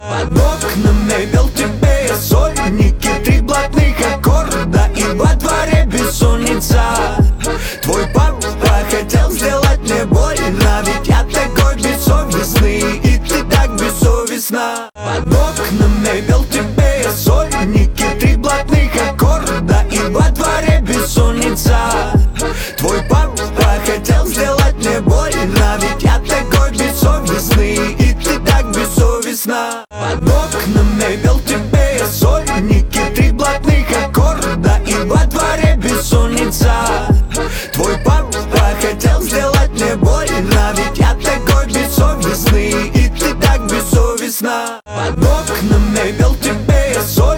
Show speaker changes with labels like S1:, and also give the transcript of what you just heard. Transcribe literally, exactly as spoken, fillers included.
S1: Под окном мебель тебе я сольники, три блатных аккорда и во дворе бессонница. Твой папа хотел сделать мне больно, ведь я такой бессовестный, и ты так бессовестна. Под окном мебель тебе я сольники, три блатных аккорда и во дворе бессонница. Твой папа хотел сделать мне больно, ведь я такой бессовестный, и ты так бессовестна. Под окном мебель тебе я сольники, три блатных аккорда и во дворе бессонница. Твой папа хотел сделать мне больно, ведь я такой бессовестный, и ты так бессовестна. Под окном мебель тебе я сольники,